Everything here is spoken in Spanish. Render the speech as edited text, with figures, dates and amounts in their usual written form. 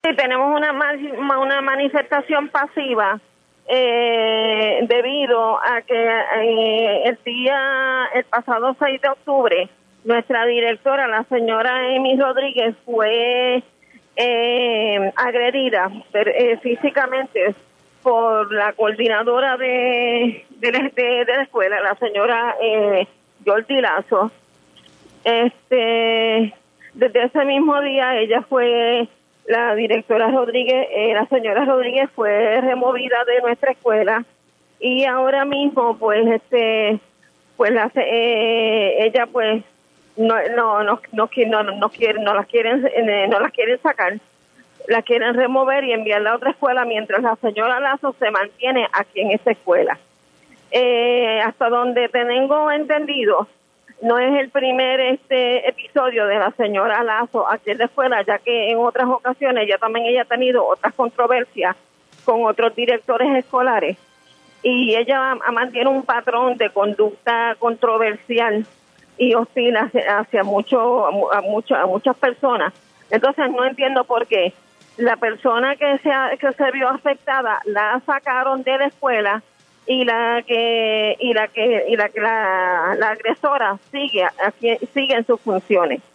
Sí, tenemos una manifestación pasiva debido a que el pasado 6 de octubre, nuestra directora, la señora Emi Rodríguez, fue agredida físicamente por la coordinadora de la escuela, la señora Jordi Lazo. Desde ese mismo día ella fue, la directora Rodríguez, la señora Rodríguez fue removida de nuestra escuela y ahora mismo pues ella pues no la quieren sacar, la quieren remover y enviarla a otra escuela mientras la señora Lazo se mantiene aquí en esta escuela. Hasta donde tengo entendido, no es el primer episodio de la señora Lazo aquí en la escuela, ya que en otras ocasiones ella ha tenido otras controversias con otros directores escolares y ella mantiene un patrón de conducta controversial y hostil hacia muchas personas. Entonces no entiendo por qué la persona que se vio afectada la sacaron de la escuela y la agresora sigue en sus funciones.